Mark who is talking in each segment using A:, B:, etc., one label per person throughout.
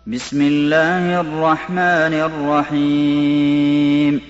A: بسم الله الرحمن الرحيم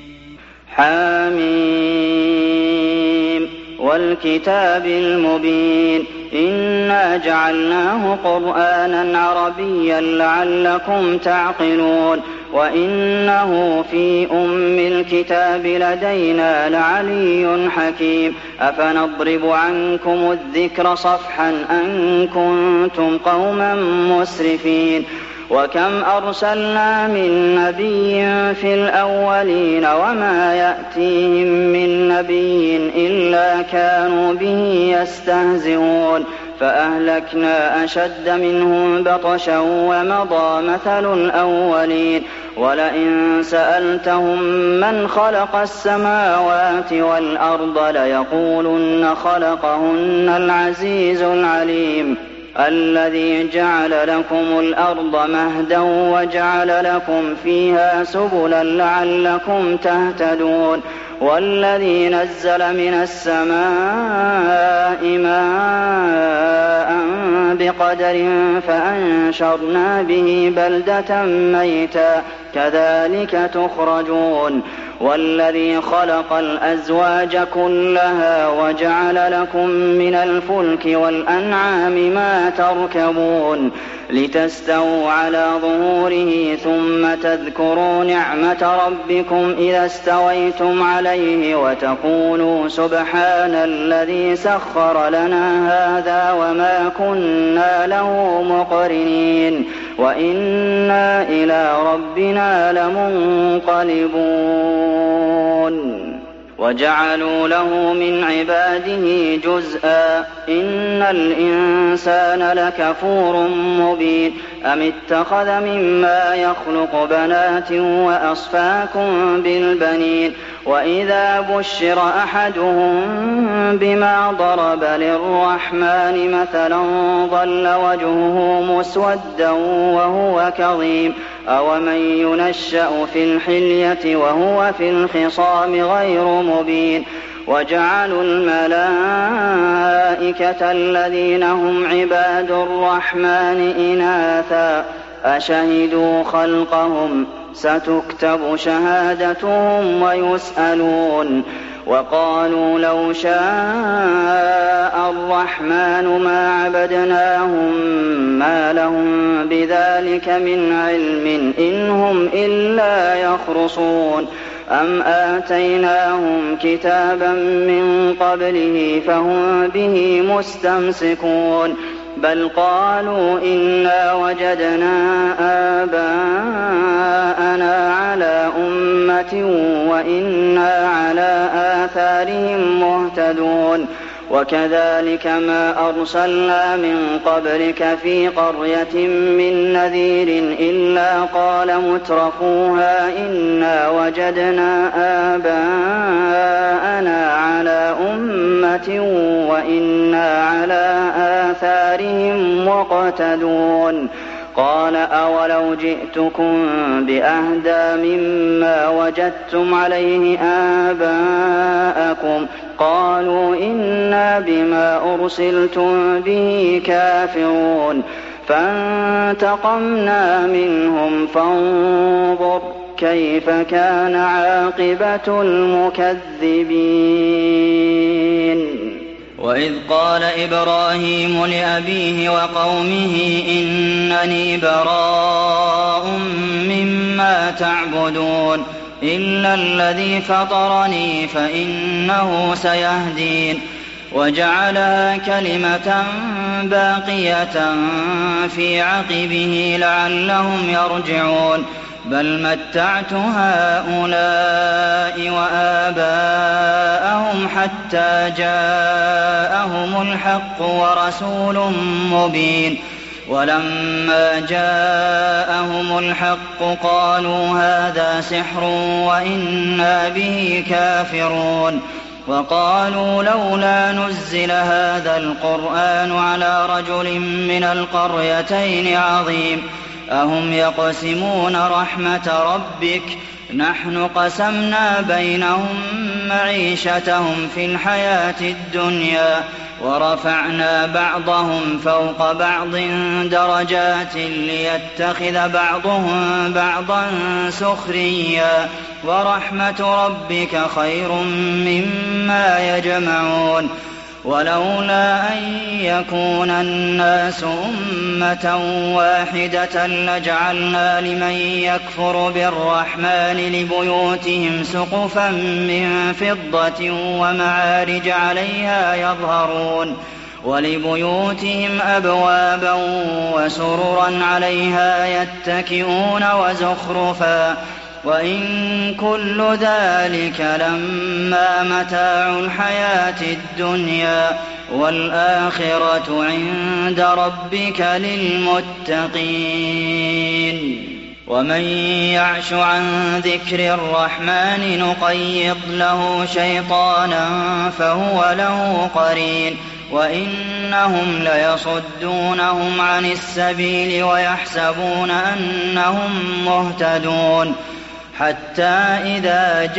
A: حم والكتاب المبين إنا جعلناه قرآنا عربيا لعلكم تعقلون وإنه في الكتاب لدينا لعلي حكيم أفنضرب عنكم الذكر صفحا أن كنتم قوما مسرفين وكم أرسلنا من نبي في الأولين وما يأتيهم من نبي إلا كانوا به يستهزئون فأهلكنا أشد منهم بطشا ومضى مثل الأولين ولئن سألتهم من خلق السماوات والأرض ليقولن خلقهن العزيز العليم الذي جعل لكم الأرض مهدا وجعل لكم فيها سبلا لعلكم تهتدون والذي نزل من السماء ماء بقدر فأنشرنا به بلدة ميتا كذلك تخرجون والذي خلق الأزواج كلها وجعل لكم من الفلك والأنعام ما تركبون لتستووا على ظهوره ثم تذكروا نعمة ربكم إذا استويتم عليه وتقولوا سبحان الذي سخر لنا هذا وما كنا له مقرنين وإنا إلى ربنا لمنقلبون وجعلوا له من عباده جزءا إن الإنسان لكفور مبين أم اتخذ مما يخلق بنات وأصفاكم بالبنين وإذا بشر أحدهم بما ضرب للرحمن مثلا ظل وجهه مسودا وهو كظيم أومن ينشأ في الحلية وهو في الخصام غير مبين وجعلوا الملائكة الذين هم عباد الرحمن إناثا أشهدوا خلقهم ستكتب شهادتهم ويسألون وقالوا لو شاء الرحمن ما عبدناهم ما لهم بذلك من علم إن هم إلا يخرصون أم آتيناهم كتابا من قبله فهم به مستمسكون بل قالوا إنا وجدنا آباءنا على أمة وإنا على آثارهم مهتدون وكذلك ما أرسلنا من قبلك في قرية من نذير إلا قال مترفوها إنا وجدنا آباءنا على أمة وإنا على آثارهم مقتدون قال أولو جئتكم بأهدى مما وجدتم عليه آباءكم قالوا إنا بما أرسلتم به كافرون فانتقمنا منهم فانظر كيف كان عاقبة المكذبين وإذ قال إبراهيم لأبيه وقومه إنني براء مما تعبدون إلا الذي فطرني فإنه سيهدين وجعلها كلمة باقية في عقبه لعلهم يرجعون بل متعت هؤلاء وآباءهم حتى جاءهم الحق ورسول مبين ولما جاءهم الحق قالوا هذا سحر وإنا به كافرون وقالوا لولا نزل هذا القرآن على رجل من القريتين عظيم أهم يقسمون رحمة ربك نحن قسمنا بينهم معيشتهم في الحياة الدنيا ورفعنا بعضهم فوق بعض درجات ليتخذ بعضهم بعضا سخريا ورحمة ربك خير مما يجمعون ولولا أن يكون الناس أمة واحدة لجعلنا لمن يكفر بالرحمن لبيوتهم سقفا من فضة ومعارج عليها يظهرون ولبيوتهم أبوابا وسررا عليها يتكئون وزخرفا وإن كل ذلك لما متاع الحياة الدنيا والآخرة عند ربك للمتقين ومن يعش عن ذكر الرحمن نقيض له شيطانا فهو له قرين وإنهم ليصدونهم عن السبيل ويحسبون أنهم مهتدون حتى إذا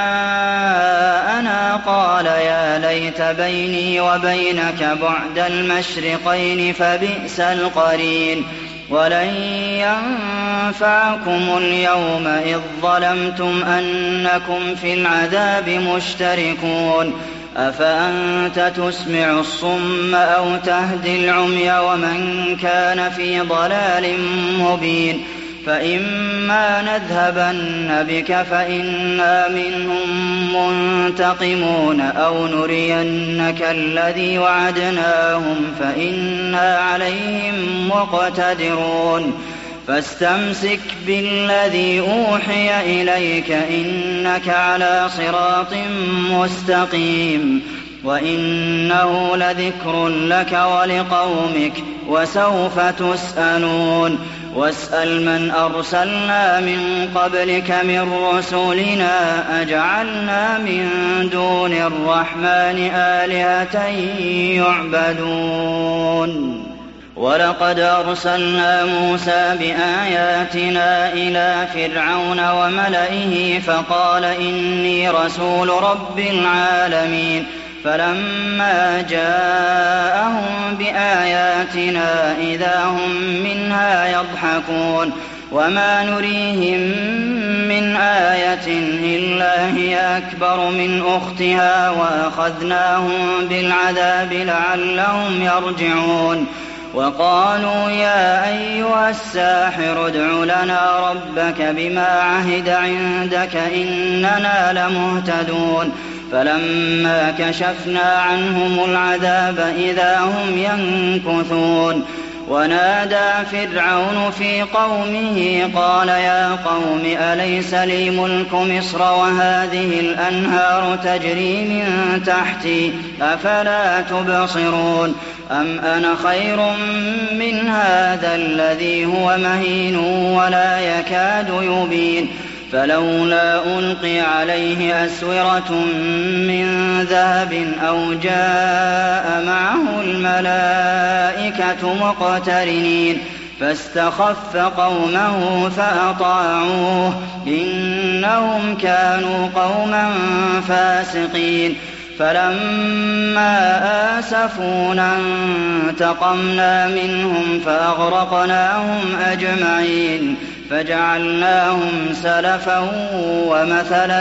A: جاءنا قال يا ليت بيني وبينك بعد المشرقين فبئس القرين ولن ينفعكم اليوم إذ ظلمتم أنكم في العذاب مشتركون أفأنت تسمع الصم أو تهدي العمي ومن كان في ضلال مبين فإما نذهبن بك فإنا منهم منتقمون أو نرينك الذي وعدناهم فإنا عليهم مقتدرون فاستمسك بالذي أوحي إليك إنك على صراط مستقيم وإنه لذكر لك ولقومك وسوف تسألون واسأل من أرسلنا من قبلك من رسلنا أجعلنا من دون الرحمن آلهة يعبدون ولقد أرسلنا موسى بآياتنا إلى فرعون وملئه فقال إني رسول رب العالمين فلما جاءهم بآياتنا إذا هم منها يضحكون وما نريهم من آية إلا هي أكبر من أختها وأخذناهم بالعذاب لعلهم يرجعون وقالوا يا أيها الساحر ادع لنا ربك بما عهد عندك إننا لمهتدون فلما كشفنا عنهم العذاب إذا هم ينكثون ونادى فرعون في قومه قال يا قوم أليس لي ملك مصر وهذه الأنهار تجري من تحتي أفلا تبصرون أم أنا خير من هذا الذي هو مهين ولا يكاد يبين فلولا ألقي عليه أسورة من ذهب أو جاء معه الملائكة مقترنين فاستخف قومه فأطاعوه إنهم كانوا قوما فاسقين فلما آسفونا انتقمنا منهم فأغرقناهم أجمعين فجعلناهم سلفا ومثلا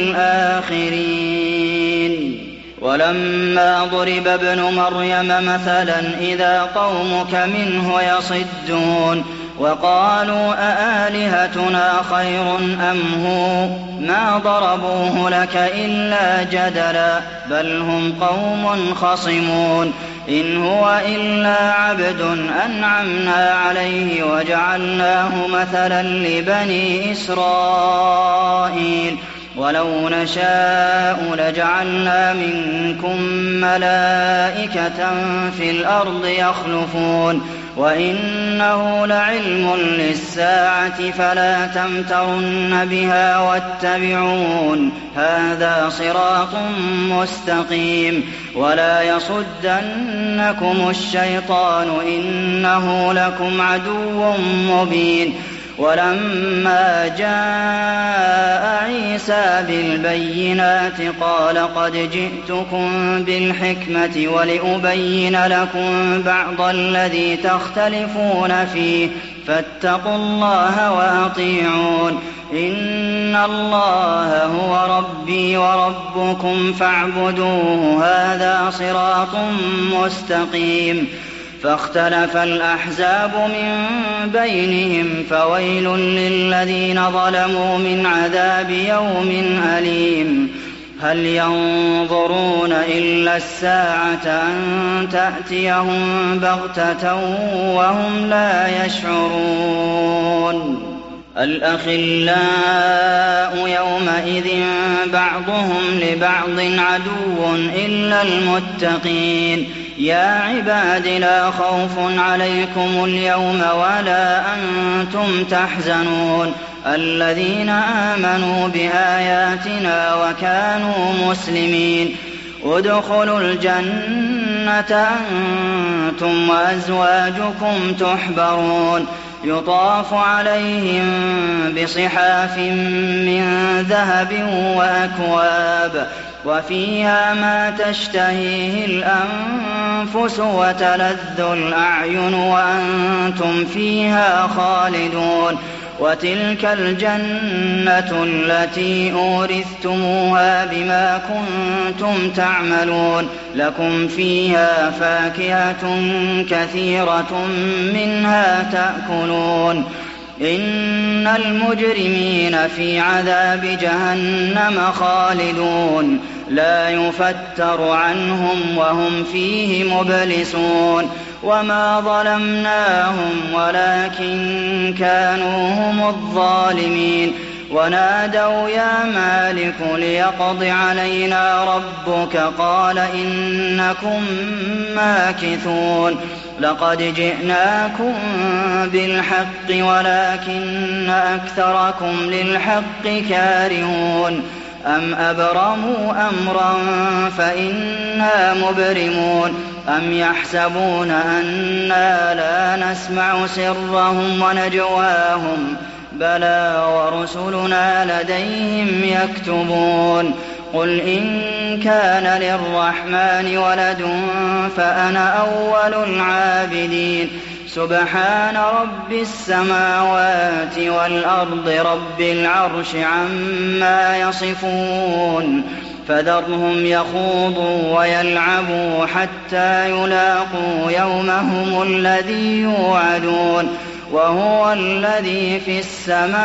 A: للآخرين ولما ضرب ابن مريم مثلا إذا قومك منه يصدون وقالوا أآلهتنا خير أم هو ما ضربوه لك إلا جدلا بل هم قوم خصمون إن هو إلا عبد أنعمنا عليه وجعلناه مثلا لبني إسرائيل ولو نشاء لجعلنا منكم ملائكة في الأرض يخلفون وإنه لعلم للساعة فلا تمترن بها واتبعون هذا صراط مستقيم ولا يصدنكم الشيطان إنه لكم عدو مبين ولما جاء عيسى بالبينات قال قد جئتكم بالحكمة ولأبين لكم بعض الذي تختلفون فيه فاتقوا الله وأطيعون إن الله هو ربي وربكم فاعبدوه هذا صراط مستقيم فاختلف الأحزاب من بينهم فويل للذين ظلموا من عذاب يوم أليم هل ينظرون إلا الساعة أن تأتيهم بغتة وهم لا يشعرون الأخلاء يومئذ بعضهم لبعض عدو إلا المتقين يا عباد لا خوف عليكم اليوم ولا أنتم تحزنون الذين آمنوا بآياتنا وكانوا مسلمين ادخلوا الجنة أنتم وأزواجكم تحبرون يطاف عليهم بصحاف من ذهب وأكواب وفيها ما تشتهيه الأنفس وتلذ الأعين وأنتم فيها خالدون وتلك الجنة التي أورثتموها بما كنتم تعملون لكم فيها فاكهة كثيرة منها تأكلون إن المجرمين في عذاب جهنم خالدون لا يفتر عنهم وهم فيه مبلسون وما ظلمناهم ولكن كانوا هم الظالمين ونادوا يا مالك ليقض علينا ربك قال إنكم ماكثون لقد جئناكم بالحق ولكن أكثركم للحق كارهون أم أبرموا أمرا فإنا مبرمون أم يحسبون أنا لا نسمع سرهم ونجواهم بلى ورسلنا لديهم يكتبون قل إن كان للرحمن ولد فأنا أول العابدين سبحان رب السماوات والأرض رب العرش عما يصفون فذرهم يخوضوا ويلعبوا حتى يلاقوا يومهم الذي يوعدون وهو الذي في السماء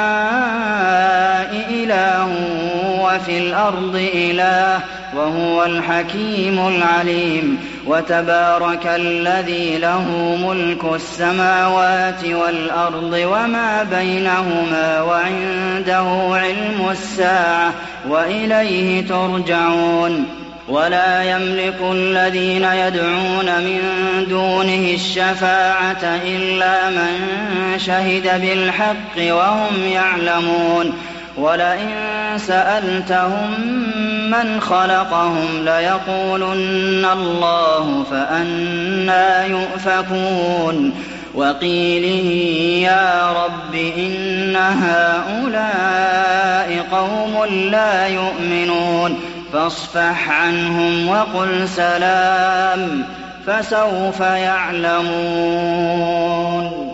A: إله وفي الأرض إله وهو الحكيم العليم وتبارك الذي له ملك السماوات والأرض وما بينهما وعنده علم الساعة وإليه ترجعون ولا يملك الذين يدعون من دونه الشفاعة إلا من شهد بالحق وهم يعلمون ولئن سألتهم من خلقهم ليقولن الله فأنى يؤفكون وقيله يا رب إن هؤلاء قوم لا يؤمنون فاصفح عنهم وقل سلام فسوف يعلمون